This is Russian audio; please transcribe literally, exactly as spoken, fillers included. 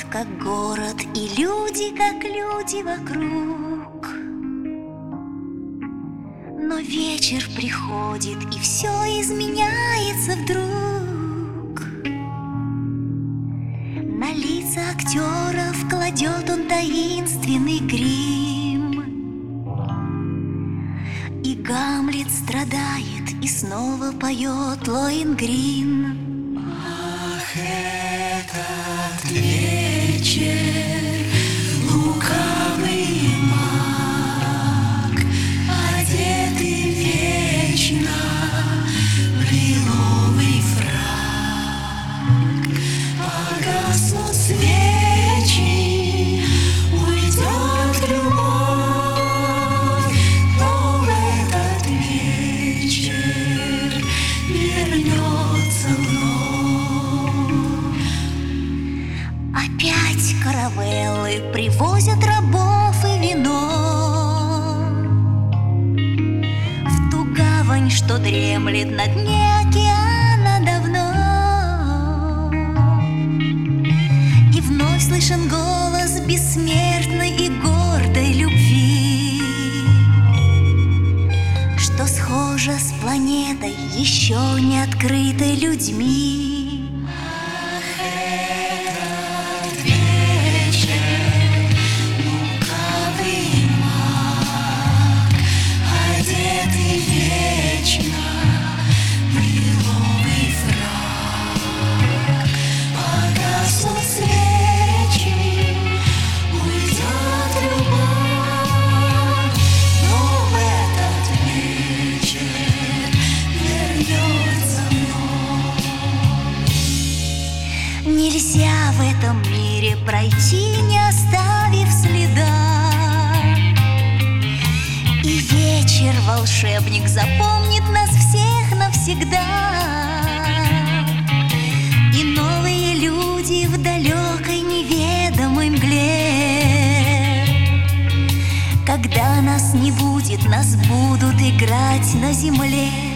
как город, и люди, как люди вокруг. Но вечер приходит, и все изменяется вдруг. На лица актеров кладет он таинственный грим, и Гамлет страдает, и снова поет Лоэнгрин. Ах, этот вечер, лукавый маг, одетый вечно в лиловый фрак. Погаснут свечи, уйдет любовь, но в этот вечер вернется вновь. Опять каравеллы привозят рабов и вино в ту гавань, что дремлет на дне океана давно. И вновь слышен голос бессмертной и гордой любви, что схожа с планетой, еще не открытой людьми. Нельзя в этом мире пройти, не оставив следа. И вечер волшебник запомнит нас всех навсегда. И новые люди в далекой неведомой мгле. Когда нас не будет, нас будут играть на земле.